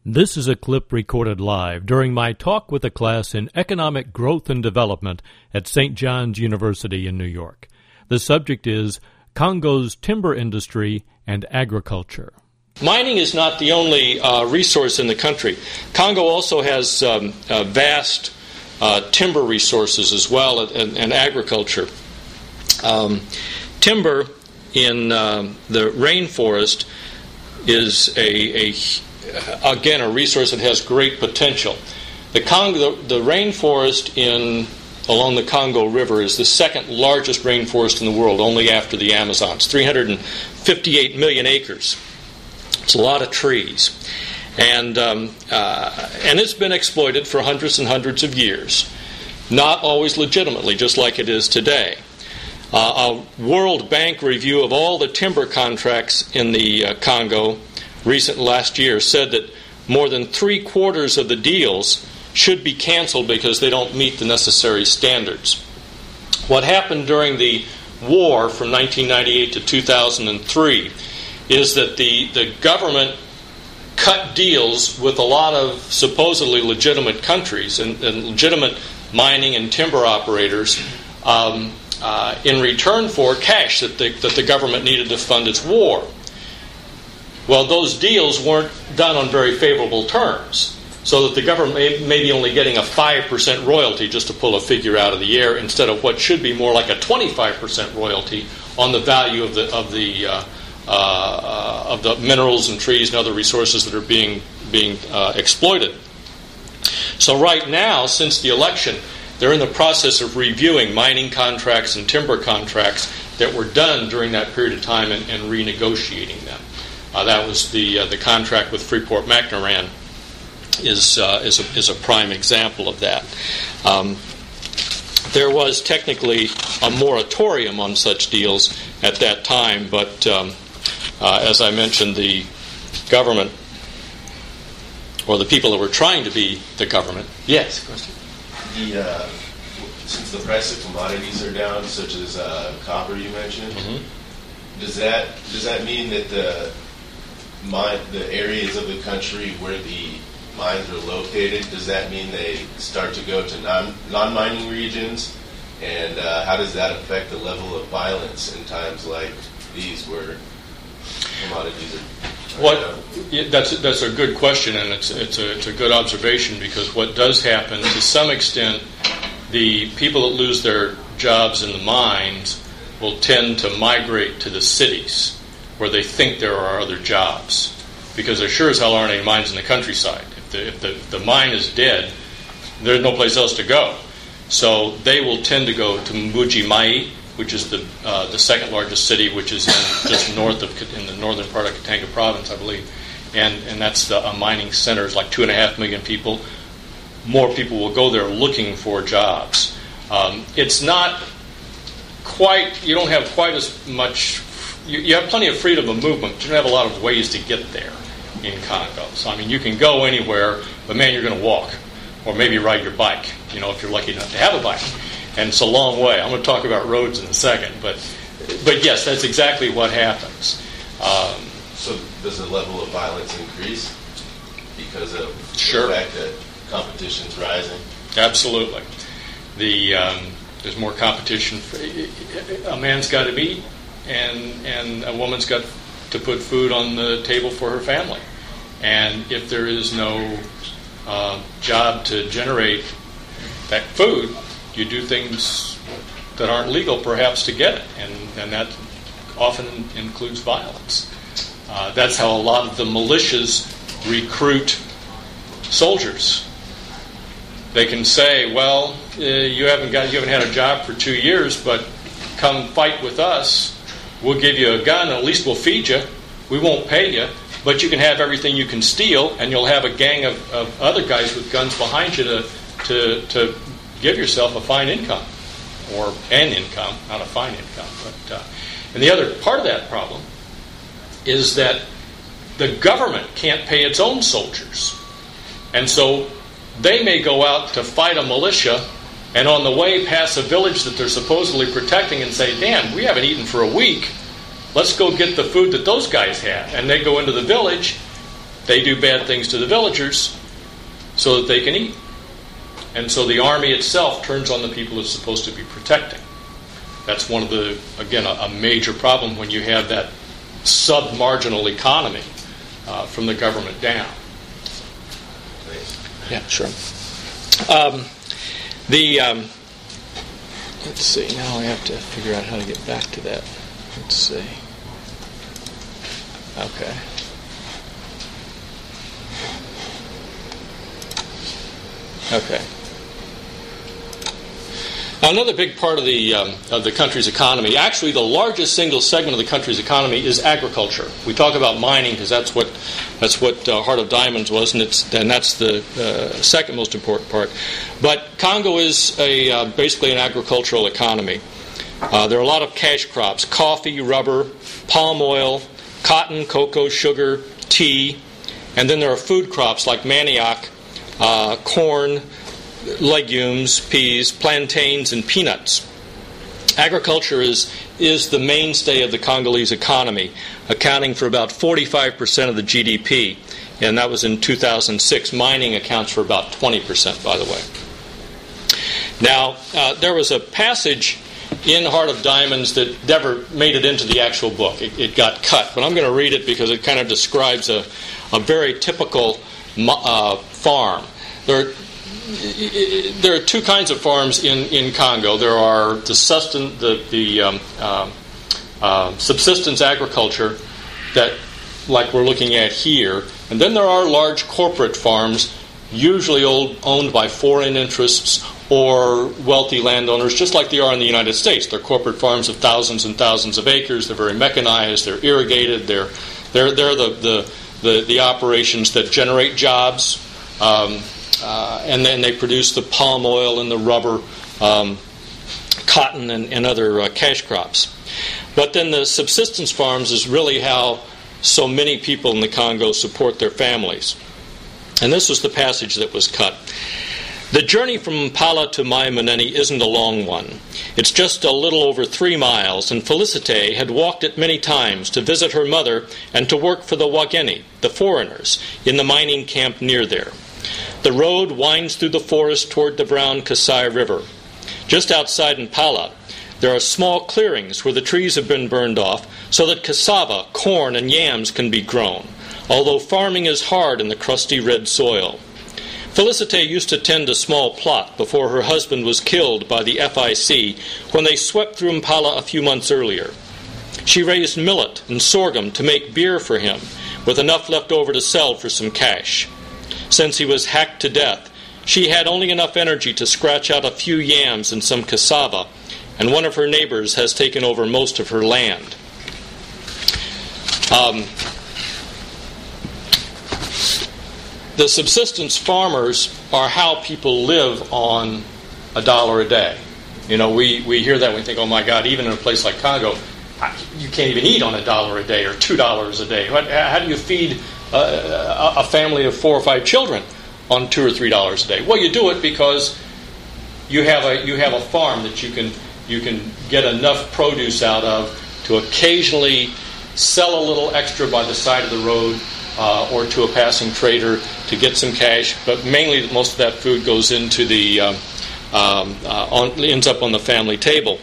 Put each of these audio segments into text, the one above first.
This is a clip recorded live during my talk with a class in Economic Growth and Development at St. John's University in New York. The subject is Congo's timber industry and agriculture. Mining is not the only resource in the country. Congo also has vast timber resources as well, and agriculture. Timber in the rainforest is again a resource that has great potential. The rainforest along the Congo River is the second largest rainforest in the world, only after the Amazons. 358 million acres. It's a lot of trees, and it's been exploited for hundreds and hundreds of years, not always legitimately, just like it is today. A World Bank review of all the timber contracts in the Congo last year said that more than 3/4 of the deals should be canceled because they don't meet the necessary standards. What happened during the war from 1998 to 2003 is that the government cut deals with a lot of supposedly legitimate countries and legitimate mining and timber operators in return for cash that the government needed to fund its war. Well, those deals weren't done on very favorable terms, so that the government may be only getting a 5% royalty, just to pull a figure out of the air, instead of what should be more like a 25% royalty on the value of the minerals and trees and other resources that are being exploited. So right now, since the election, they're in the process of reviewing mining contracts and timber contracts that were done during that period of time and renegotiating them. That was the contract with Freeport-McMoRan is a prime example of that. There was technically a moratorium on such deals at that time, but as I mentioned, the government, or the people that were trying to be the government. Yes, question. Since the price of commodities are down, such as copper, you mentioned, does that mean that the areas of the country where the mines are located, does that mean they start to go to non-mining regions? And how does that affect the level of violence in times like these where commodities are down? That's a good question, and it's a good observation, because what does happen, to some extent, the people that lose their jobs in the mines will tend to migrate to the cities where they think there are other jobs, because there sure as hell aren't any mines in the countryside. If the mine is dead, there's no place else to go. So they will tend to go to Mbuji-Mayi, which is the second largest city, which is just in the northern part of Katanga province, I believe, and that's a mining center. It's like 2.5 million people. More people will go there looking for jobs. It's not quite. You don't have quite as much. You have plenty of freedom of movement, but you don't have a lot of ways to get there in Congo. So, I mean, you can go anywhere, but man, you're going to walk, or maybe ride your bike, if you're lucky enough to have a bike. And it's a long way. I'm going to talk about roads in a second, but yes, that's exactly what happens. So does the level of violence increase because of Sure. the fact that competition's rising? Absolutely. There's more competition. A man's got to eat, and a woman's got to put food on the table for her family. And if there is no job to generate that food, you do things that aren't legal, perhaps, to get it, and that often includes violence. That's how a lot of the militias recruit soldiers. They can say, "Well, you haven't had a job for 2 years, but come fight with us. We'll give you a gun, and at least we'll feed you. We won't pay you, but you can have everything you can steal, and you'll have a gang of other guys with guns behind you to give yourself a fine income, or an income, not a fine income." And the other part of that problem is that the government can't pay its own soldiers, and so they may go out to fight a militia, and on the way pass a village that they're supposedly protecting and say, "Damn, we haven't eaten for a week. Let's go get the food that those guys have." And they go into the village, they do bad things to the villagers so that they can eat. And so the army itself turns on the people it's supposed to be protecting. That's one of the, again, a major problem when you have that sub-marginal economy from the government down. Yeah, sure. Let's see, now I have to figure out how to get back to that. Let's see. Okay. Okay. Now, another big part of the country's economy, actually the largest single segment of the country's economy, is agriculture. We talk about mining because that's what Heart of Diamonds was, and that's the second most important part. But Congo is basically an agricultural economy. There are a lot of cash crops: coffee, rubber, palm oil, cotton, cocoa, sugar, tea, and then there are food crops like manioc, corn, legumes, peas, plantains, and peanuts. Agriculture is the mainstay of the Congolese economy, accounting for about 45% of the GDP, and that was in 2006. Mining accounts for about 20%, by the way. Now, there was a passage in Heart of Diamonds that never made it into the actual book. It got cut, but I'm going to read it because it kind of describes a very typical farm. There are two kinds of farms in Congo. There are the subsistence agriculture that, like we're looking at here, and then there are large corporate farms, usually owned by foreign interests or wealthy landowners, just like they are in the United States. They're corporate farms of thousands and thousands of acres. They're very mechanized. They're irrigated. They're the operations that generate jobs. And then they produce the palm oil and the rubber, cotton, and other cash crops. But then the subsistence farms is really how so many people in the Congo support their families. And this was the passage that was cut. The journey from Impala to Mai Munene isn't a long one. It's just a little over 3 miles, and Felicite had walked it many times to visit her mother and to work for the Wageni, the foreigners, in the mining camp near there. The road winds through the forest toward the brown Kasai River. Just outside Impala, there are small clearings where the trees have been burned off so that cassava, corn, and yams can be grown, although farming is hard in the crusty red soil. Felicite used to tend a small plot before her husband was killed by the FIC when they swept through Impala a few months earlier. She raised millet and sorghum to make beer for him, with enough left over to sell for some cash. Since he was hacked to death, she had only enough energy to scratch out a few yams and some cassava, and one of her neighbors has taken over most of her land. The subsistence farmers are how people live on $1 a day. You know, we hear that and we think, oh my God, even in a place like Congo, you can't even eat on $1 a day or $2 a day. How do you feed a family of 4 or 5 children on $2 or $3 a day? Well, you do it because you have a farm that you can get enough produce out of to occasionally sell a little extra by the side of the road or to a passing trader to get some cash. But mainly, most of that food goes into the ends up on the family table.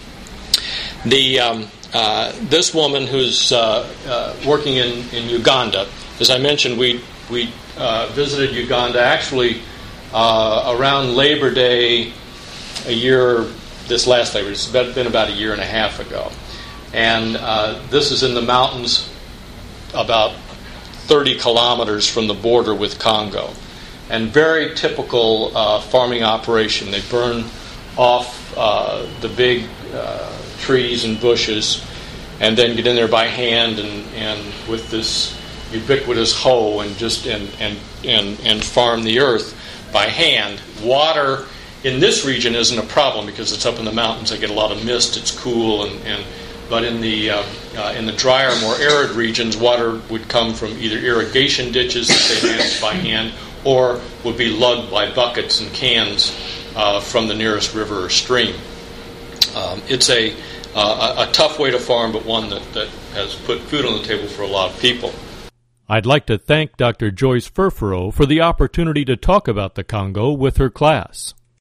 This woman who's working in Uganda. As I mentioned, we visited Uganda actually around Labor Day this last Labor Day. It's been about 1.5 years ago. And this is in the mountains about 30 kilometers from the border with Congo. And very typical farming operation. They burn off the big trees and bushes and then get in there by hand and with this ubiquitous hoe and farm the earth by hand. Water in this region isn't a problem because it's up in the mountains. They get a lot of mist. It's cool, but in the drier, more arid regions, water would come from either irrigation ditches that they manage by hand, or would be lugged by buckets and cans from the nearest river or stream. It's a tough way to farm, but one that has put food on the table for a lot of people. I'd like to thank Dr. Joyce Furfuro for the opportunity to talk about the Congo with her class.